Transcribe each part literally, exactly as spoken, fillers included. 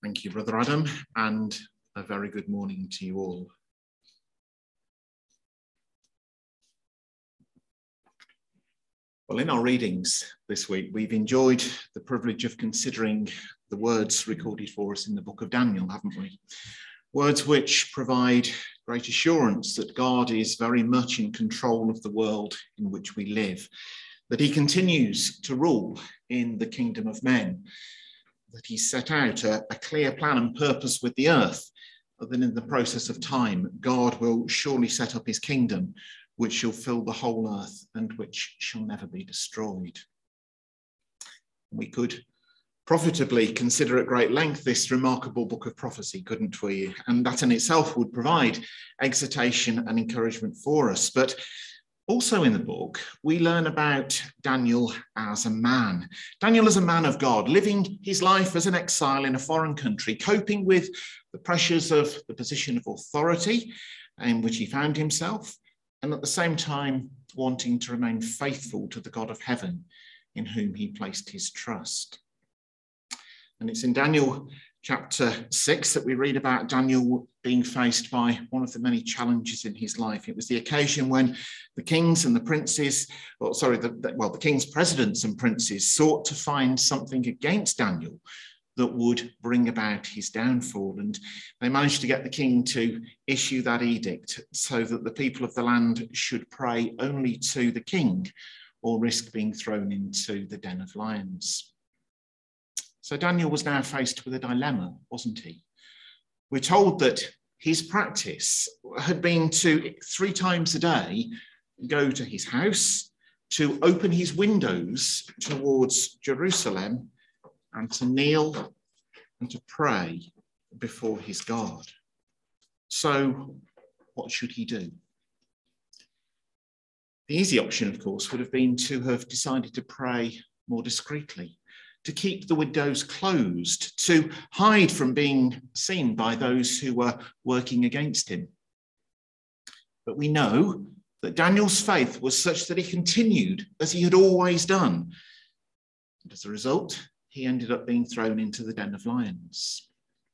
Thank you, Brother Adam, and a very good morning to you all. Well, in our readings this week, we've enjoyed the privilege of considering the words recorded for us in the book of Daniel, haven't we? Words which provide great assurance that God is very much in control of the world in which we live, that he continues to rule in the kingdom of men, that he set out a, a clear plan and purpose with the earth, that in the process of time, God will surely set up his kingdom, which shall fill the whole earth and which shall never be destroyed. We could profitably consider at great length this remarkable book of prophecy, couldn't we? And that in itself would provide exhortation and encouragement for us. But also in the book, we learn about Daniel as a man. Daniel as a man of God, living his life as an exile in a foreign country, coping with the pressures of the position of authority in which he found himself, and at the same time wanting to remain faithful to the God of heaven in whom he placed his trust. And it's in Daniel chapter six that we read about Daniel being faced by one of the many challenges in his life. It was the occasion when the kings and the princes, or sorry, the, the, well, the king's presidents and princes sought to find something against Daniel that would bring about his downfall. And they managed to get the king to issue that edict so that the people of the land should pray only to the king or risk being thrown into the den of lions. So Daniel was now faced with a dilemma, wasn't he? We're told that his practice had been to, three times a day, go to his house, to open his windows towards Jerusalem, and to kneel and to pray before his God. So what should he do? The easy option, of course, would have been to have decided to pray more discreetly, to keep the windows closed, to hide from being seen by those who were working against him. But we know that Daniel's faith was such that he continued as he had always done. And as a result, he ended up being thrown into the den of lions.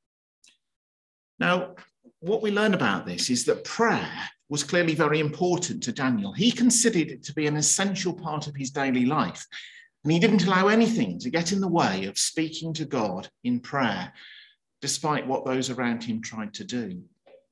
Now, what we learn about this is that prayer was clearly very important to Daniel. He considered it to be an essential part of his daily life. And he didn't allow anything to get in the way of speaking to God in prayer, despite what those around him tried to do.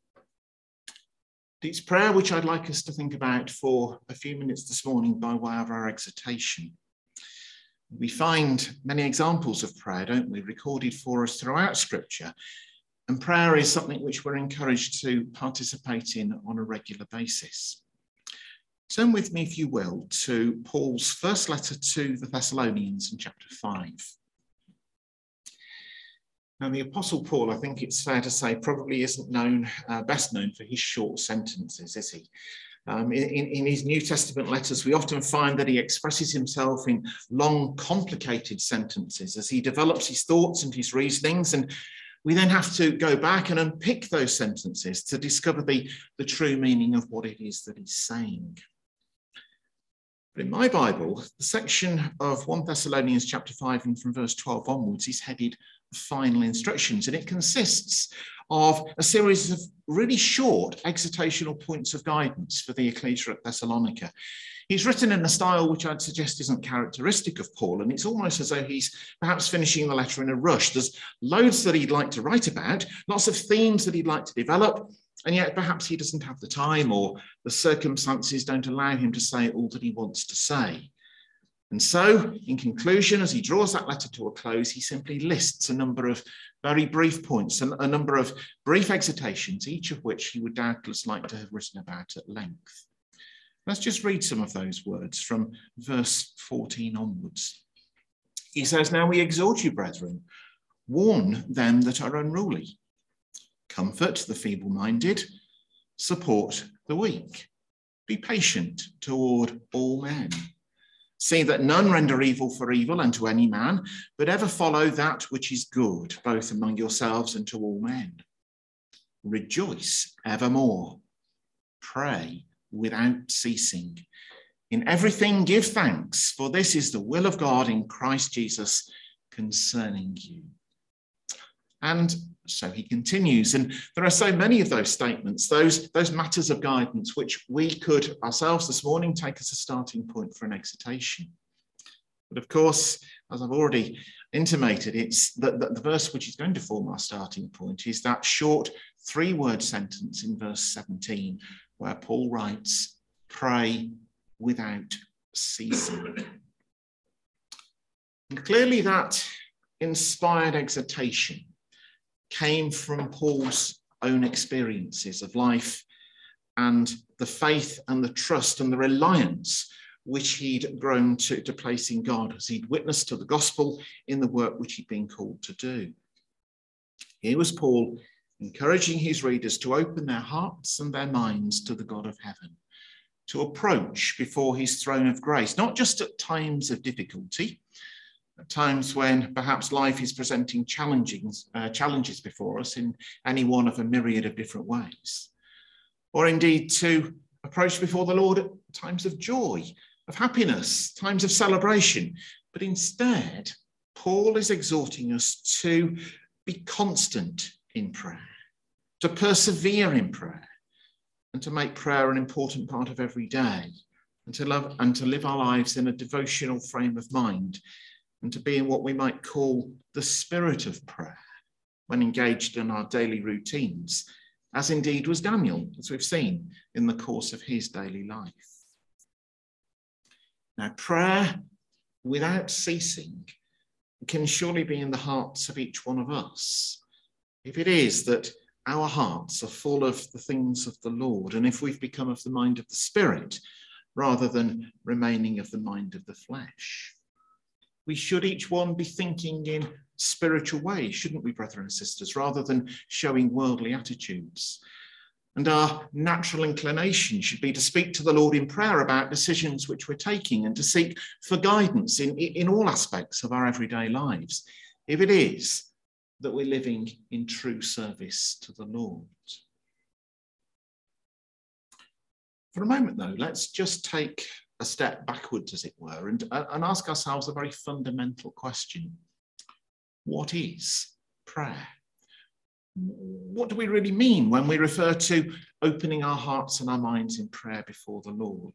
It's prayer which I'd like us to think about for a few minutes this morning by way of our exhortation. We find many examples of prayer, don't we, recorded for us throughout Scripture. And prayer is something which we're encouraged to participate in on a regular basis. Turn with me, if you will, to Paul's first letter to the Thessalonians in chapter five. Now, the Apostle Paul, I think it's fair to say, probably isn't known, uh, best known for his short sentences, is he? Um, in, in his New Testament letters, we often find that he expresses himself in long, complicated sentences as he develops his thoughts and his reasonings, and we then have to go back and unpick those sentences to discover the, the true meaning of what it is that he's saying. But in my Bible, the section of First Thessalonians chapter five and from verse twelve onwards is headed Final Instructions, and it consists of a series of really short exhortational points of guidance for the ecclesia at Thessalonica. He's written in a style which I'd suggest isn't characteristic of Paul, and it's almost as though he's perhaps finishing the letter in a rush. There's loads that he'd like to write about, lots of themes that he'd like to develop, and yet perhaps he doesn't have the time or the circumstances don't allow him to say all that he wants to say. And so, in conclusion, as he draws that letter to a close, he simply lists a number of very brief points and a number of brief exhortations, each of which he would doubtless like to have written about at length. Let's just read some of those words from verse fourteen onwards. He says, "Now we exhort you, brethren, warn them that are unruly, comfort the feeble-minded, support the weak, be patient toward all men. See that none render evil for evil unto any man, but ever follow that which is good, both among yourselves and to all men. Rejoice evermore. Pray without ceasing. In everything give thanks, for this is the will of God in Christ Jesus concerning you." And so he continues. And there are so many of those statements, those, those matters of guidance, which we could ourselves this morning take as a starting point for an exhortation. But of course, as I've already intimated, it's that the, the verse which is going to form our starting point is that short three-word sentence in verse seventeen, where Paul writes, "Pray without ceasing." And clearly that inspired exhortation came from Paul's own experiences of life and the faith and the trust and the reliance which he'd grown to, to place in God as he'd witnessed to the gospel in the work which he'd been called to do. Here was Paul encouraging his readers to open their hearts and their minds to the God of heaven, to approach before his throne of grace, not just at times of difficulty, at times when perhaps life is presenting challenges, uh, challenges before us in any one of a myriad of different ways, or indeed to approach before the Lord at times of joy, of happiness, times of celebration. But instead, Paul is exhorting us to be constant in prayer, to persevere in prayer, and to make prayer an important part of every day, and to love and to live our lives in a devotional frame of mind, and to be in what we might call the spirit of prayer when engaged in our daily routines, as indeed was Daniel, as we've seen in the course of his daily life. Now, prayer without ceasing can surely be in the hearts of each one of us. If it is that our hearts are full of the things of the Lord, and if we've become of the mind of the Spirit rather than remaining of the mind of the flesh, we should each one be thinking in spiritual ways, shouldn't we, brethren and sisters, rather than showing worldly attitudes. And our natural inclination should be to speak to the Lord in prayer about decisions which we're taking and to seek for guidance in, in all aspects of our everyday lives, if it is that we're living in true service to the Lord. For a moment, though, let's just take a step backwards, as it were, and, and ask ourselves a very fundamental question. What is prayer? What do we really mean when we refer to opening our hearts and our minds in prayer before the Lord?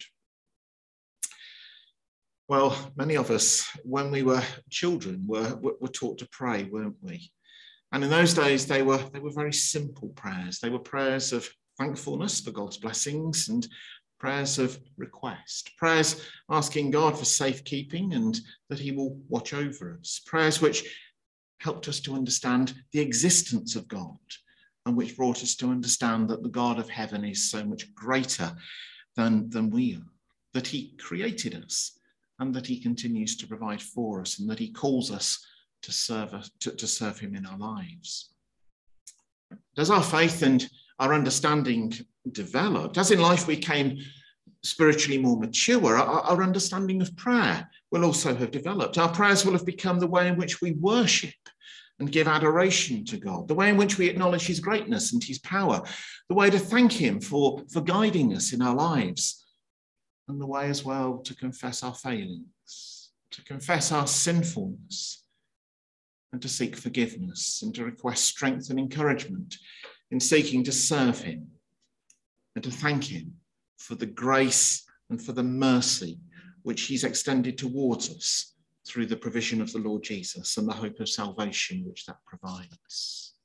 Well, many of us, when we were children, were, were taught to pray, weren't we? And in those days, they were, they were very simple prayers. They were prayers of thankfulness for God's blessings and prayers of request, prayers asking God for safekeeping and that he will watch over us, prayers which helped us to understand the existence of God and which brought us to understand that the God of heaven is so much greater than, than we are, that he created us and that he continues to provide for us and that he calls us to serve, us, to, to serve him in our lives. As our faith and our understanding developed, as in life we became spiritually more mature, our, our understanding of prayer will also have developed. Our prayers will have become the way in which we worship and give adoration to God, the way in which we acknowledge his greatness and his power, the way to thank him for, for guiding us in our lives, and the way as well to confess our failings, to confess our sinfulness, and to seek forgiveness and to request strength and encouragement in seeking to serve him and to thank him for the grace and for the mercy which he's extended towards us through the provision of the Lord Jesus and the hope of salvation which that provides.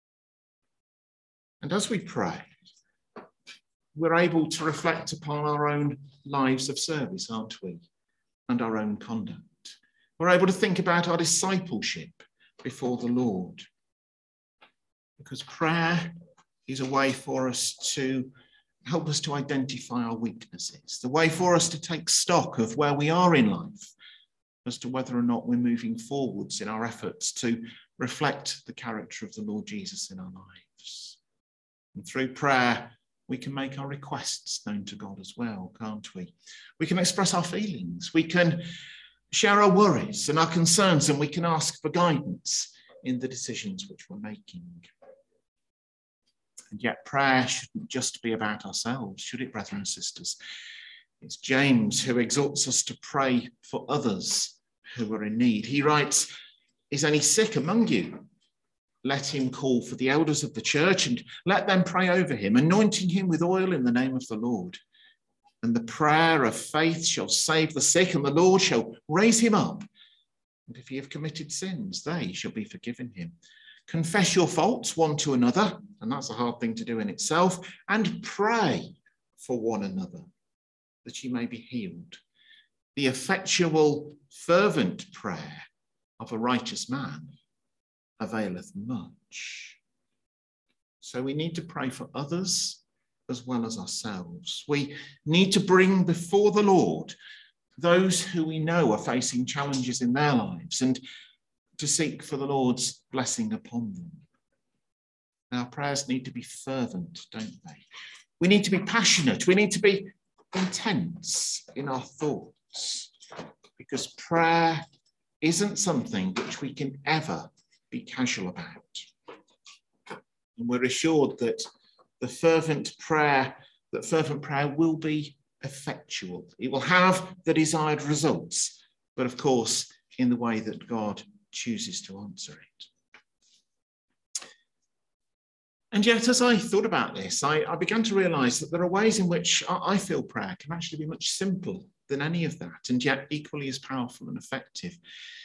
And as we pray, we're able to reflect upon our own lives of service, aren't we? And our own conduct. We're able to think about our discipleship before the Lord. Because prayer is a way for us to help us to identify our weaknesses, the way for us to take stock of where we are in life, as to whether or not we're moving forwards in our efforts to reflect the character of the Lord Jesus in our lives. And through prayer, we can make our requests known to God as well, can't we? We can express our feelings, we can share our worries and our concerns, and we can ask for guidance in the decisions which we're making. And yet prayer shouldn't just be about ourselves, should it, brethren and sisters? It's James who exhorts us to pray for others who are in need. He writes, "Is any sick among you? let him call for the elders of the church and let them pray over him, anointing him with oil in the name of the Lord. And the prayer of faith shall save the sick, and the Lord shall raise him up. And if he have committed sins, they shall be forgiven him. Confess your faults one to another, and that's a hard thing to do in itself, and pray for one another, that ye may be healed. The effectual, fervent prayer of a righteous man availeth much. So we need to pray for others as well as ourselves. We need to bring before the Lord those who we know are facing challenges in their lives and to seek for the Lord's blessing upon them. Our prayers need to be fervent, don't they? We need to be passionate. We need to be intense in our thoughts, because prayer isn't something which we can ever be casual about. And we're assured that the fervent prayer, that fervent prayer will be effectual. It will have the desired results, but of course, in the way that God chooses to answer it. And yet, as I thought about this, I, I began to realise that there are ways in which I, I feel prayer can actually be much simpler than any of that, and yet equally as powerful and effective.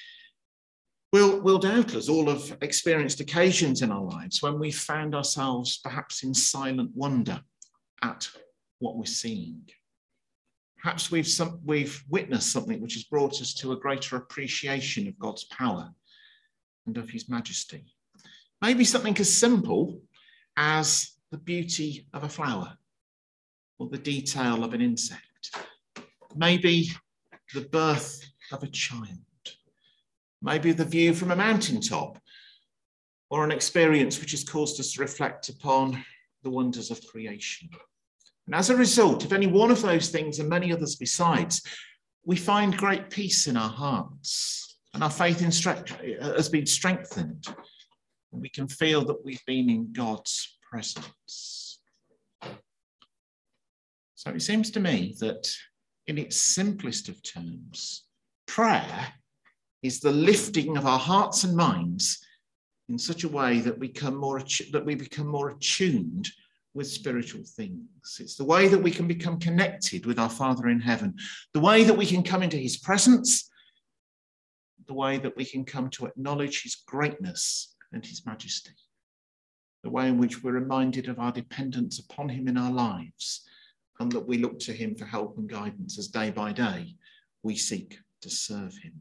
We'll, we'll doubtless all have experienced occasions in our lives when we found ourselves perhaps in silent wonder at what we're seeing. Perhaps we've, some, we've witnessed something which has brought us to a greater appreciation of God's power and of his majesty. Maybe something as simple as the beauty of a flower or the detail of an insect. Maybe the birth of a child. Maybe the view from a mountaintop, or an experience which has caused us to reflect upon the wonders of creation. And as a result of any one of those things and many others besides, we find great peace in our hearts, and our faith in has been strengthened, and we can feel that we've been in God's presence. So it seems to me that in its simplest of terms, prayer is the lifting of our hearts and minds in such a way that we become more, that we become more attuned with spiritual things. It's the way that we can become connected with our Father in heaven, the way that we can come into his presence, the way that we can come to acknowledge his greatness and his majesty, the way in which we're reminded of our dependence upon him in our lives, and that we look to him for help and guidance as day by day we seek to serve him.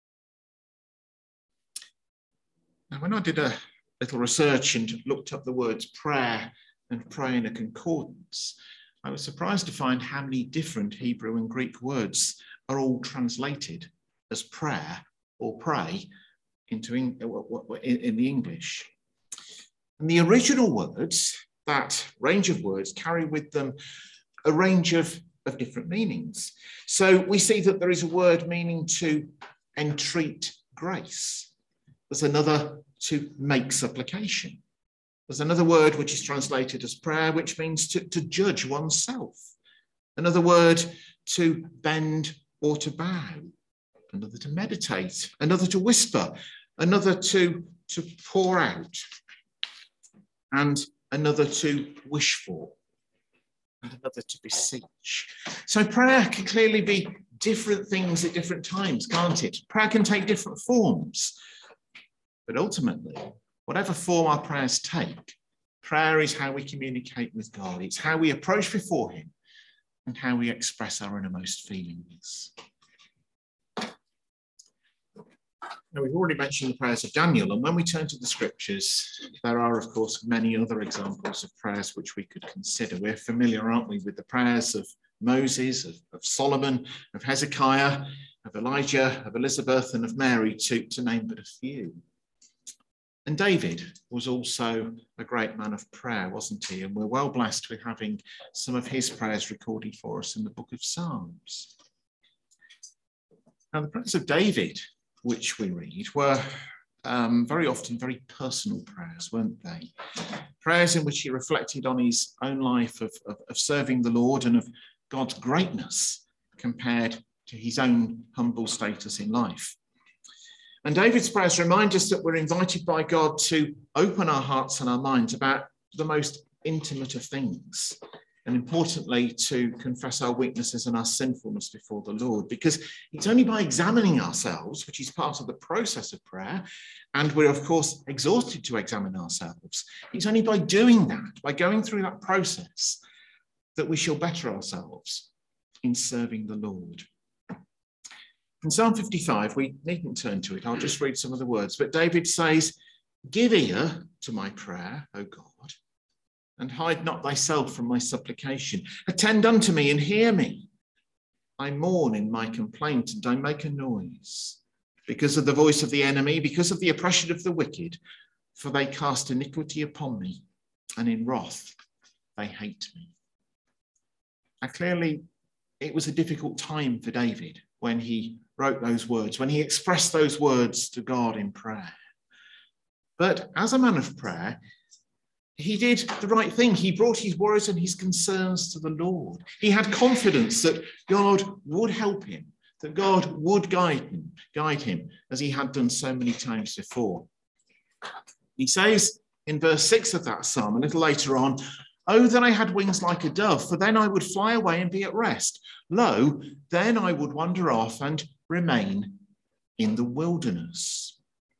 Now, when I did a little research and looked up the words prayer and pray in a concordance, I was surprised to find how many different Hebrew and Greek words are all translated as prayer or pray into in, in the English. And the original words, that range of words, carry with them a range of, of different meanings. So we see that there is a word meaning to entreat grace. There's another to make supplication. There's another word which is translated as prayer, which means to, to judge oneself. Another word to bend or to bow. Another to meditate. Another to whisper. Another to, to pour out. And another to wish for. And another to beseech. So prayer can clearly be different things at different times, can't it? Prayer can take different forms. But ultimately, whatever form our prayers take, prayer is how we communicate with God. It's how we approach before him and how we express our innermost feelings. Now, we've already mentioned the prayers of Daniel, and when we turn to the scriptures, there are, of course, many other examples of prayers which we could consider. We're familiar, aren't we, with the prayers of Moses, of, of Solomon, of Hezekiah, of Elijah, of Elizabeth, and of Mary, to, to name but a few. And David was also a great man of prayer, wasn't he? And we're well blessed with having some of his prayers recorded for us in the book of Psalms. Now, the prayers of David, which we read, were um, very often very personal prayers, weren't they? Prayers in which he reflected on his own life of, of, of serving the Lord and of God's greatness compared to his own humble status in life. And David's prayers remind us that we're invited by God to open our hearts and our minds about the most intimate of things. And importantly, to confess our weaknesses and our sinfulness before the Lord, because it's only by examining ourselves, which is part of the process of prayer, and we're, of course, exhorted to examine ourselves. It's only by doing that, by going through that process, that we shall better ourselves in serving the Lord. In Psalm fifty-five, we needn't turn to it. I'll just read some of the words. But David says, "Give ear to my prayer, O God, and hide not thyself from my supplication. Attend unto me and hear me. I mourn in my complaint, and I make a noise because of the voice of the enemy, because of the oppression of the wicked, for they cast iniquity upon me, and in wrath they hate me." Now, clearly, it was a difficult time for David when he wrote those words, when he expressed those words to God in prayer. But as a man of prayer, he did the right thing. He brought his worries and his concerns to the Lord. He had confidence that God would help him, that God would guide him, guide him as he had done so many times before. He says in verse six of that psalm, a little later on, "Oh, that I had wings like a dove, for then I would fly away and be at rest. Lo, then I would wander off and remain in the wilderness."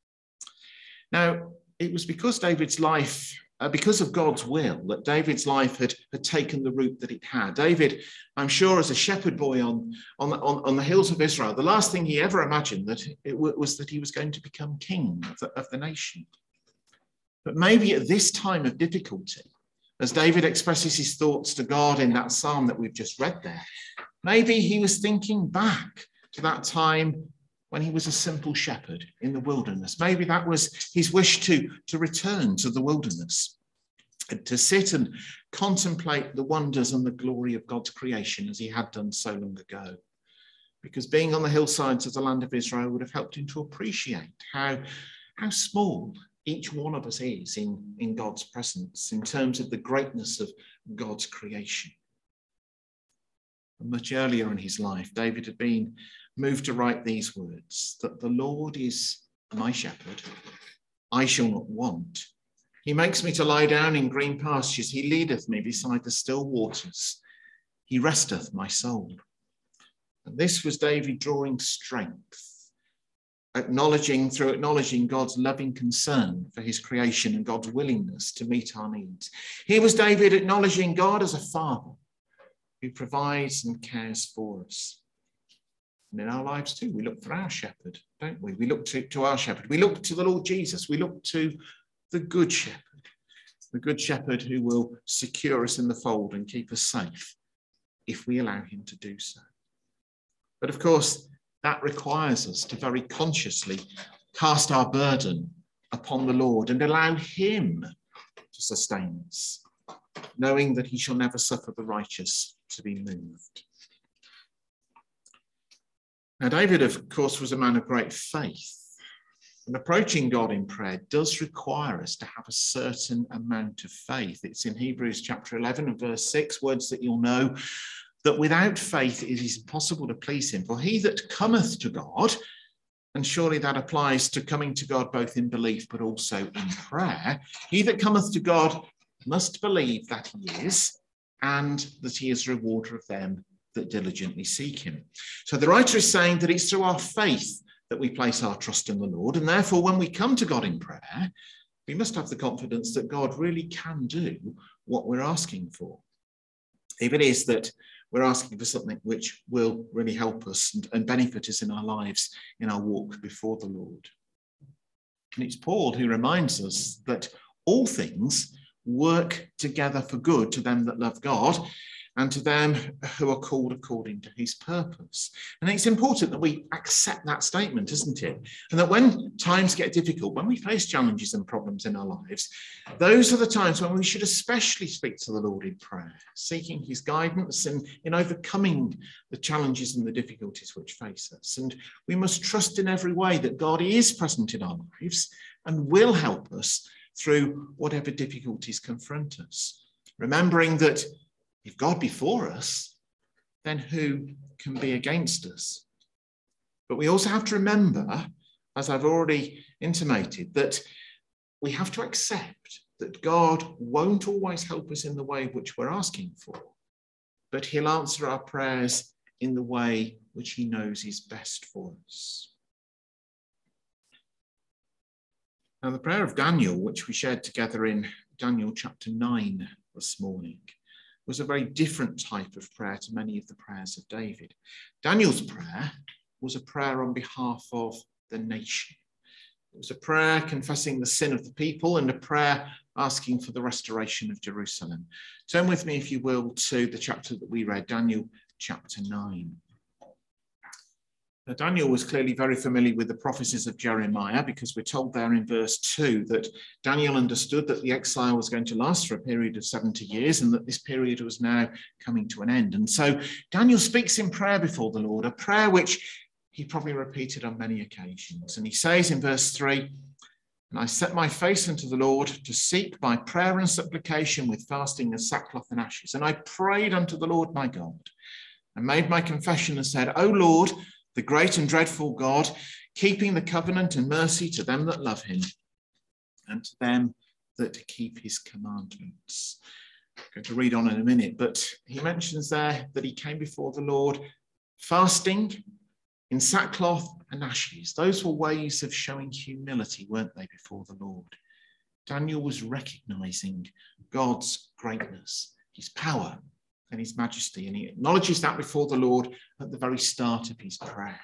Now, it was because David's life, uh, because of God's will, that David's life had, had taken the route that it had. David, I'm sure, as a shepherd boy on, on, the, on, on the hills of Israel, the last thing he ever imagined that it was that he was going to become king of the, of the nation. But maybe at this time of difficulty, as David expresses his thoughts to God in that psalm that we've just read there, maybe he was thinking back to that time when he was a simple shepherd in the wilderness. Maybe that was his wish to, to return to the wilderness, and to sit and contemplate the wonders and the glory of God's creation as he had done so long ago. Because being on the hillsides of the land of Israel would have helped him to appreciate how, how small each one of us is in, in God's presence in terms of the greatness of God's creation. And much earlier in his life, David had been moved to write these words, that the Lord is my shepherd, I shall not want. He makes me to lie down in green pastures. He leadeth me beside the still waters. He resteth my soul. And this was David drawing strength, acknowledging through acknowledging God's loving concern for his creation and God's willingness to meet our needs. Here was David acknowledging God as a father who provides and cares for us. And in our lives too, we look for our shepherd, don't we? We look to, to our shepherd. We look to the Lord Jesus. We look to the good shepherd, the good shepherd who will secure us in the fold and keep us safe if we allow him to do so. But of course, that requires us to very consciously cast our burden upon the Lord and allow him to sustain us, knowing that he shall never suffer the righteous to be moved. Now, David, of course, was a man of great faith. And approaching God in prayer does require us to have a certain amount of faith. It's in Hebrews chapter eleven and verse six, words that you'll know, that without faith it is impossible to please him. For he that cometh to God, and surely that applies to coming to God both in belief but also in prayer, he that cometh to God must believe that he is, and that he is a rewarder of them that diligently seek him. So the writer is saying that it's through our faith that we place our trust in the Lord, and therefore when we come to God in prayer, we must have the confidence that God really can do what we're asking for. If it is that we're asking for something which will really help us and, and benefit us in our lives, in our walk before the Lord. And it's Paul who reminds us that all things work together for good to them that love God, and to them who are called according to his purpose. And it's important that we accept that statement, isn't it? And that when times get difficult, when we face challenges and problems in our lives, those are the times when we should especially speak to the Lord in prayer, seeking his guidance and in overcoming the challenges and the difficulties which face us. And we must trust in every way that God is present in our lives and will help us through whatever difficulties confront us, remembering that if God be for us, then who can be against us? But we also have to remember as I've already intimated, that we have to accept that God won't always help us in the way which we're asking for, but he'll answer our prayers in the way which he knows is best for us. Now, the prayer of Daniel, which we shared together in Daniel chapter nine this morning, was a very different type of prayer to many of the prayers of David. Daniel's prayer was a prayer on behalf of the nation. It was a prayer confessing the sin of the people and a prayer asking for the restoration of Jerusalem. Turn with me, if you will, to the chapter that we read, Daniel chapter nine. Now, Daniel was clearly very familiar with the prophecies of Jeremiah, because we're told there in verse two that Daniel understood that the exile was going to last for a period of seventy years and that this period was now coming to an end. And so Daniel speaks in prayer before the Lord, a prayer which he probably repeated on many occasions. And he says in verse three, "And I set my face unto the Lord to seek by prayer and supplication with fasting and sackcloth and ashes. And I prayed unto the Lord my God and made my confession and said, O Lord, the great and dreadful God, keeping the covenant and mercy to them that love him and to them that keep his commandments." I'm going to read on in a minute, but he mentions there that he came before the Lord fasting in sackcloth and ashes. Those were ways of showing humility, weren't they, before the Lord? Daniel was recognizing God's greatness, his power, and his majesty, and he acknowledges that before the Lord at the very start of his prayer.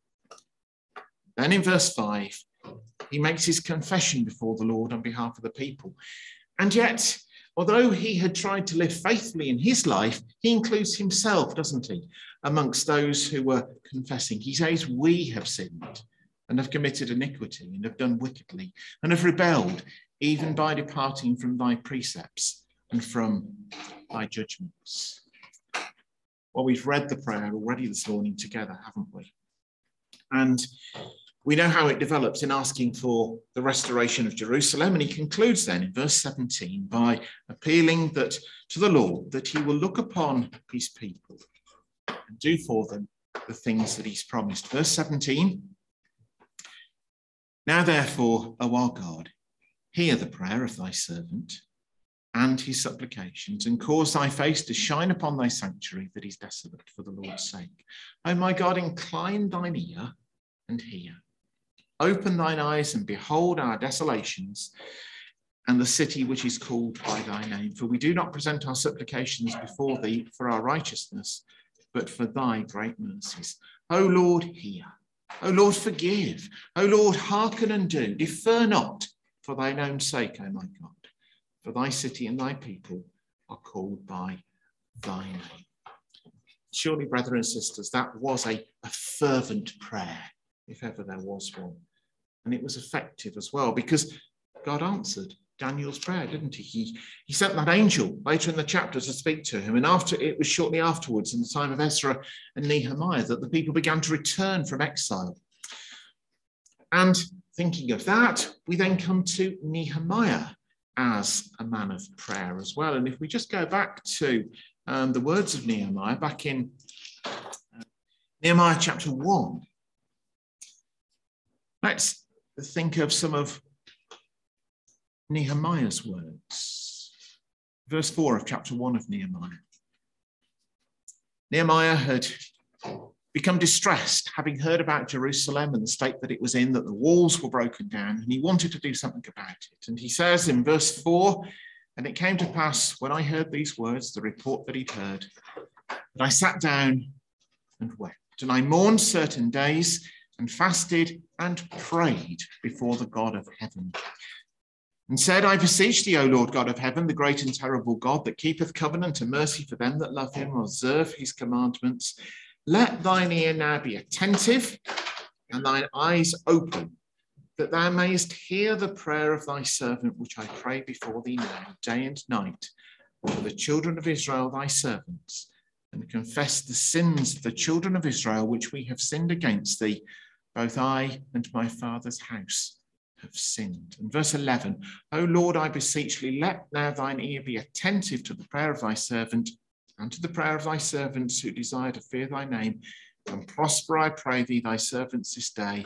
Then in verse five, he makes his confession before the Lord on behalf of the people. And yet, although he had tried to live faithfully in his life, he includes himself, doesn't he, amongst those who were confessing. He says, we have sinned and have committed iniquity and have done wickedly and have rebelled, even by departing from thy precepts and from thy judgments. Well, we've read the prayer already this morning together, haven't we? And we know how it develops in asking for the restoration of Jerusalem. And he concludes then in verse seventeen by appealing that to the Lord that he will look upon his people and do for them the things that he's promised. Verse seventeen, "Now therefore, O our God, hear the prayer of thy servant and his supplications, and cause thy face to shine upon thy sanctuary that is desolate for the Lord's sake. O my God, incline thine ear and hear. Open thine eyes and behold our desolations and the city which is called by thy name. For we do not present our supplications before thee for our righteousness, but for thy great mercies. O Lord, hear. O Lord, forgive. O Lord, hearken and do. Defer not for thine own sake, O my God. For thy city and thy people are called by thy name." Surely, brethren and sisters, that was a, a fervent prayer, if ever there was one. And it was effective as well, because God answered Daniel's prayer, didn't he? He, he sent that angel later in the chapter to speak to him. And after it was shortly afterwards, in the time of Ezra and Nehemiah, that the people began to return from exile. And thinking of that, we then come to Nehemiah as a man of prayer as well. And if we just go back to um, the words of Nehemiah, back in uh, Nehemiah chapter one, let's think of some of Nehemiah's words. Verse four of chapter one of Nehemiah. Nehemiah had become distressed, having heard about Jerusalem and the state that it was in, that the walls were broken down, and he wanted to do something about it. And he says in verse four, "And it came to pass, when I heard these words, the report that he'd heard, that I sat down and wept, and I mourned certain days, and fasted and prayed before the God of heaven, and said, I beseech thee, O Lord God of heaven, the great and terrible God, that keepeth covenant and mercy for them that love him, and observe his commandments, let thine ear now be attentive and thine eyes open, that thou mayest hear the prayer of thy servant, which I pray before thee now, day and night, for the children of Israel, thy servants, and confess the sins of the children of Israel, which we have sinned against thee. Both I and my father's house have sinned." And verse eleven, "O Lord, I beseech thee, let now thine ear be attentive to the prayer of thy servant, and to the prayer of thy servants who desire to fear thy name, and prosper, I pray thee, thy servants this day,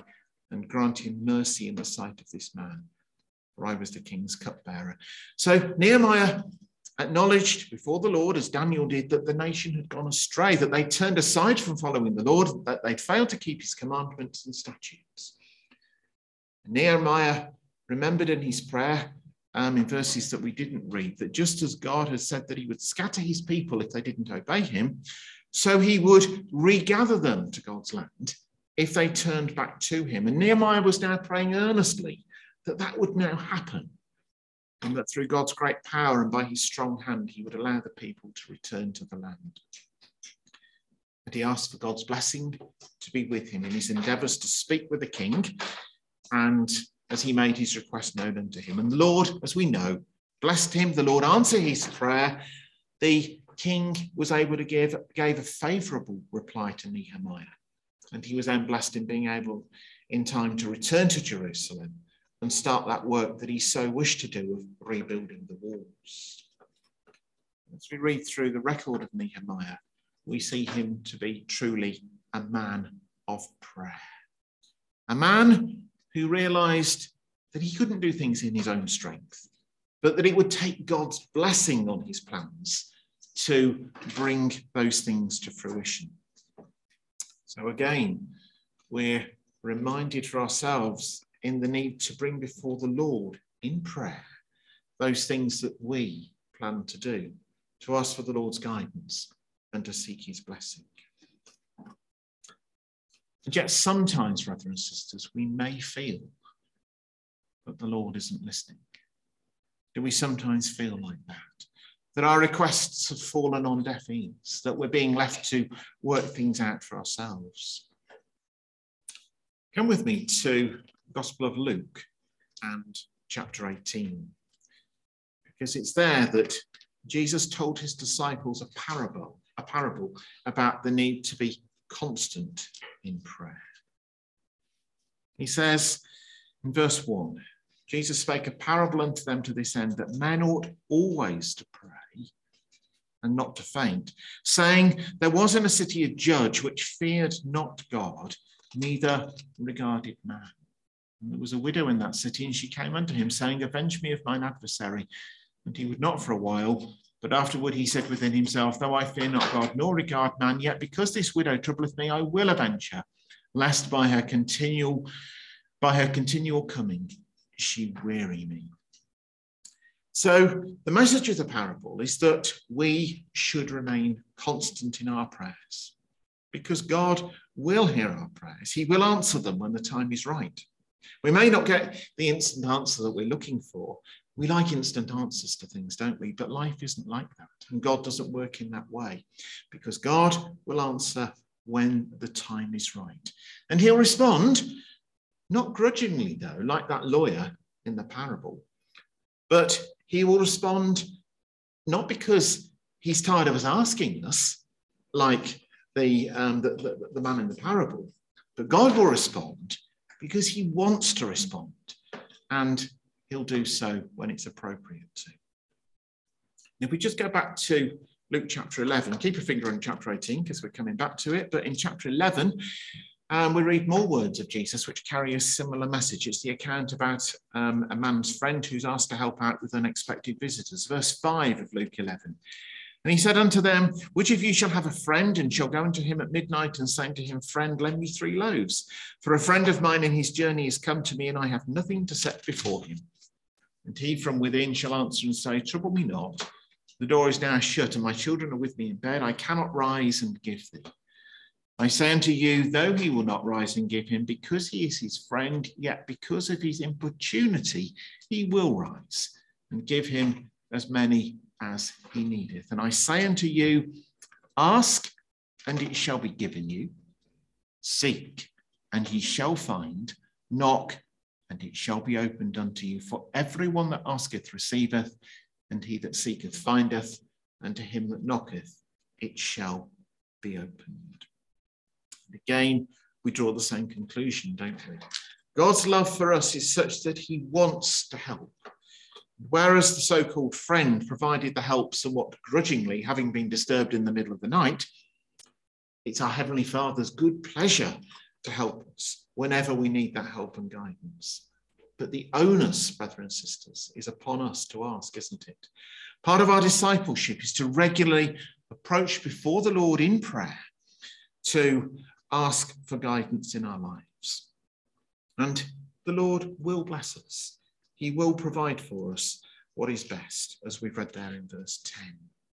and grant him mercy in the sight of this man, for I was the king's cupbearer. So Nehemiah acknowledged before the Lord, as Daniel did, that the nation had gone astray, that they turned aside from following the Lord, that they'd failed to keep his commandments and statutes. Nehemiah remembered in his prayer, um, in verses that we didn't read, that just as God had said that he would scatter his people if they didn't obey him, so he would regather them to God's land if they turned back to him. And Nehemiah was now praying earnestly that that would now happen, and that through God's great power and by his strong hand, he would allow the people to return to the land. And he asked for God's blessing to be with him in his endeavours to speak with the king, and as he made his request known unto him. And the Lord, as we know, blessed him. The Lord answered his prayer. The king was able to give gave a favourable reply to Nehemiah, and he was then blessed in being able in time to return to Jerusalem and start that work that he so wished to do of rebuilding the walls. As we read through the record of Nehemiah, we see him to be truly a man of prayer, a man who realised that he couldn't do things in his own strength, but that it would take God's blessing on his plans to bring those things to fruition. So again, we're reminded for ourselves in the need to bring before the Lord in prayer those things that we plan to do, to ask for the Lord's guidance and to seek his blessing. And yet sometimes, brothers and sisters, we may feel that the Lord isn't listening. Do we sometimes feel like that? That our requests have fallen on deaf ears, that we're being left to work things out for ourselves? Come with me to the Gospel of Luke and chapter eighteen, because it's there that Jesus told his disciples a parable, a parable about the need to be constant in prayer. He says in verse one, Jesus spake a parable unto them to this end, that men ought always to pray and not to faint, saying, there was in a city a judge which feared not God, neither regarded man. And there was a widow in that city, and she came unto him, saying, avenge me of mine adversary. And he would not for a while, but afterward he said within himself, though I fear not God, nor regard man, yet because this widow troubleth me, I will avenge her, lest by her continual, by her continual coming she weary me. So the message of the parable is that we should remain constant in our prayers, because God will hear our prayers. He will answer them when the time is right. We may not get the instant answer that we're looking for. We like instant answers to things, don't we? But life isn't like that. And God doesn't work in that way, because God will answer when the time is right. And he'll respond, not grudgingly though, like that lawyer in the parable, but he will respond not because he's tired of us asking us, like the, um, the, the, the man in the parable, but God will respond because he wants to respond, and he'll do so when it's appropriate to. If we just go back to Luke chapter eleven, keep a finger on chapter eighteen because we're coming back to it, but in chapter eleven, um, we read more words of Jesus which carry a similar message. It's the account about um, a man's friend who's asked to help out with unexpected visitors. Verse five of Luke eleven. And he said unto them, which of you shall have a friend, and shall go unto him at midnight, and say to him, friend, lend me three loaves, for a friend of mine in his journey is come to me, and I have nothing to set before him. And he from within shall answer and say, trouble me not, the door is now shut, and my children are with me in bed, I cannot rise and give thee. I say unto you, though he will not rise and give him, because he is his friend, yet because of his importunity, he will rise and give him as many as he needeth. And I say unto you, ask, and it shall be given you. Seek, and ye shall find. Knock, and it shall be opened unto you. For everyone that asketh receiveth, and he that seeketh findeth, and to him that knocketh it shall be opened. And again, we draw the same conclusion, don't we? God's love for us is such that he wants to help. Whereas the so-called friend provided the help somewhat grudgingly, having been disturbed in the middle of the night, it's our Heavenly Father's good pleasure to help us whenever we need that help and guidance. But the onus, brothers and sisters, is upon us to ask, isn't it? Part of our discipleship is to regularly approach before the Lord in prayer to ask for guidance in our lives. And the Lord will bless us. He will provide for us what is best, as we've read there in verse ten.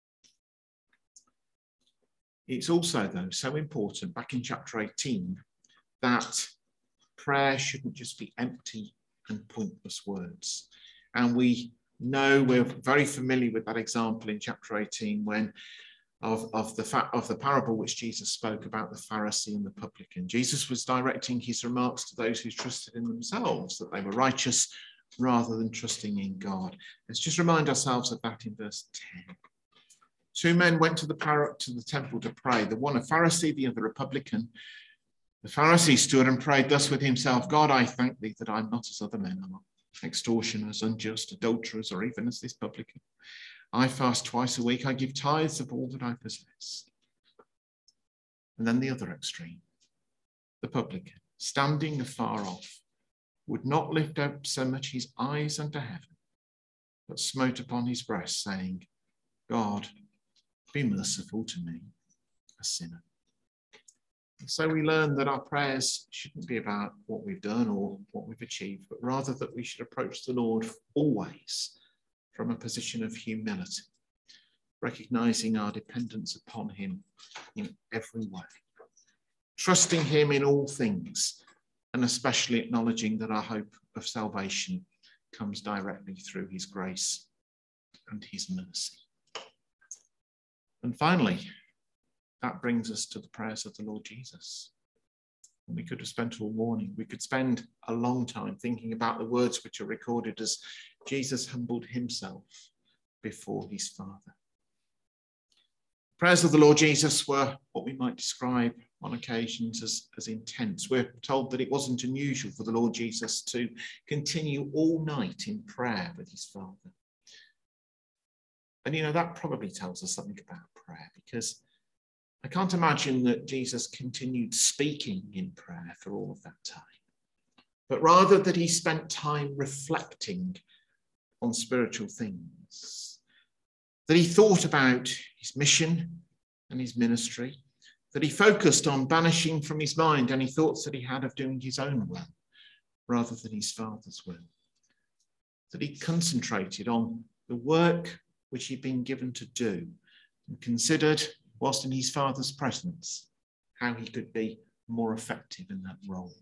It's also, though, so important, back in chapter eighteen, that prayer shouldn't just be empty and pointless words. And we know, we're very familiar with that example in chapter eighteen when of, of, the fa- of the parable which Jesus spoke about the Pharisee and the publican. Jesus was directing his remarks to those who trusted in themselves, that they were righteous rather than trusting in God. Let's just remind ourselves of that in verse ten. Two men went to the, par- to the temple to pray, the one a Pharisee, the other a publican. The Pharisee stood and prayed thus with himself, God, I thank thee that I'm not as other men are, extortioners, unjust, adulterers, or even as this publican. I fast twice a week. I give tithes of all that I possess. And then the other extreme, the publican, standing afar off, would not lift up so much his eyes unto heaven, but smote upon his breast, saying, God, be merciful to me, a sinner. And so we learn that our prayers shouldn't be about what we've done or what we've achieved, but rather that we should approach the Lord always from a position of humility, recognizing our dependence upon him in every way, trusting him in all things, and especially acknowledging that our hope of salvation comes directly through his grace and his mercy. And finally, that brings us to the prayers of the Lord Jesus. And we could have spent all morning. We could spend a long time thinking about the words which are recorded as Jesus humbled himself before his Father. Prayers of the Lord Jesus were what we might describe on occasions as, as intense. We're told that it wasn't unusual for the Lord Jesus to continue all night in prayer with his Father. And, you know, that probably tells us something about prayer, because I can't imagine that Jesus continued speaking in prayer for all of that time, but rather that he spent time reflecting on spiritual things, that he thought about his mission and his ministry, that he focused on banishing from his mind any thoughts that he had of doing his own will rather than his Father's will, that he concentrated on the work which he'd been given to do and considered, whilst in his Father's presence, how he could be more effective in that role.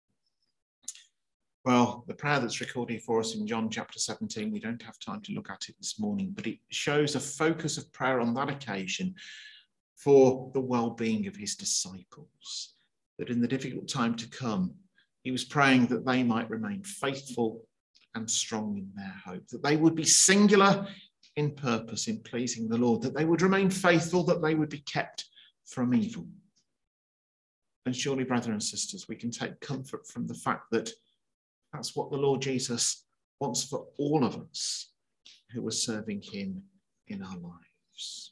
Well, the prayer that's recorded for us in John chapter seventeen, we don't have time to look at it this morning, but it shows a focus of prayer on that occasion for the well-being of his disciples, that in the difficult time to come, he was praying that they might remain faithful and strong in their hope, that they would be singular in purpose in pleasing the Lord, that they would remain faithful, that they would be kept from evil. And surely, brothers and sisters, we can take comfort from the fact that that's what the Lord Jesus wants for all of us who are serving him in our lives.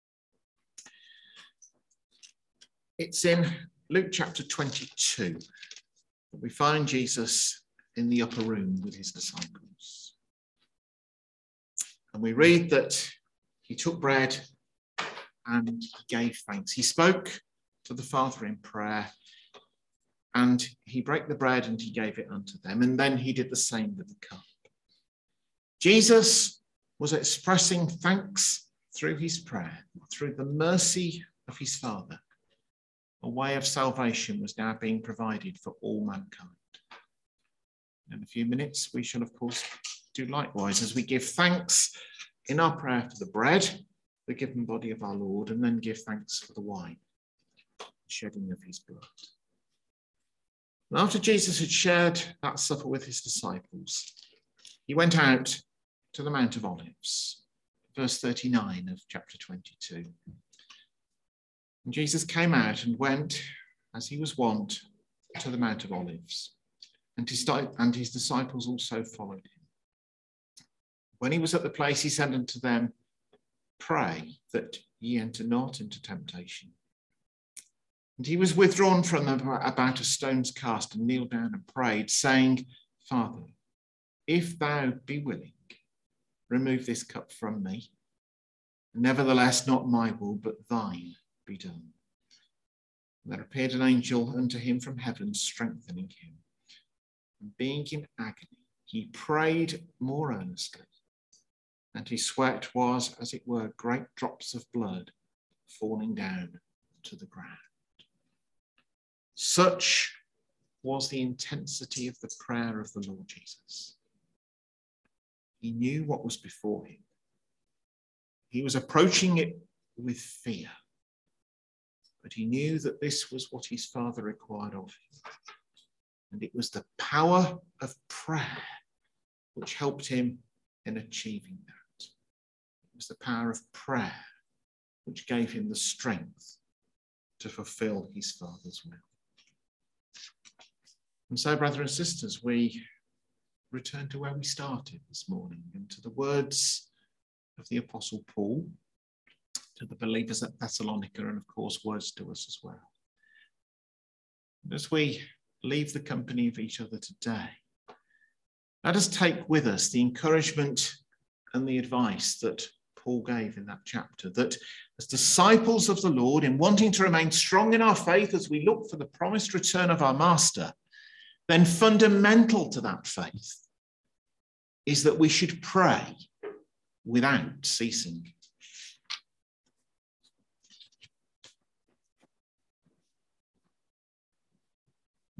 It's in Luke chapter twenty-two that we find Jesus in the upper room with his disciples. And we read that he took bread and he gave thanks. He spoke to the Father in prayer, and he broke the bread and he gave it unto them. And then he did the same with the cup. Jesus was expressing thanks through his prayer, through the mercy of his Father. A way of salvation was now being provided for all mankind. In a few minutes, we shall, of course, do likewise as we give thanks in our prayer for the bread, the given body of our Lord, and then give thanks for the wine, the shedding of his blood. And after Jesus had shared that supper with his disciples, he went out to the Mount of Olives, verse thirty-nine of chapter twenty-two. And Jesus came out and went, as he was wont, to the Mount of Olives, and his, and his disciples also followed him. When he was at the place, he said unto them, Pray that ye enter not into temptation. And he was withdrawn from them about a stone's cast and kneeled down and prayed, saying, Father, if thou be willing, remove this cup from me. Nevertheless, not my will, but thine be done. And there appeared an angel unto him from heaven, strengthening him. And being in agony, he prayed more earnestly, and his sweat was, as it were, great drops of blood falling down to the ground. Such was the intensity of the prayer of the Lord Jesus. He knew what was before him. He was approaching it with fear, but he knew that this was what his Father required of him. And it was the power of prayer which helped him in achieving that. It was the power of prayer which gave him the strength to fulfill his Father's will. And so, brothers and sisters, we return to where we started this morning and to the words of the Apostle Paul to the believers at Thessalonica, and of course words to us as well. And as we leave the company of each other today, let us take with us the encouragement and the advice that Paul gave in that chapter, that as disciples of the Lord, in wanting to remain strong in our faith as we look for the promised return of our Master, then fundamental to that faith is that we should pray without ceasing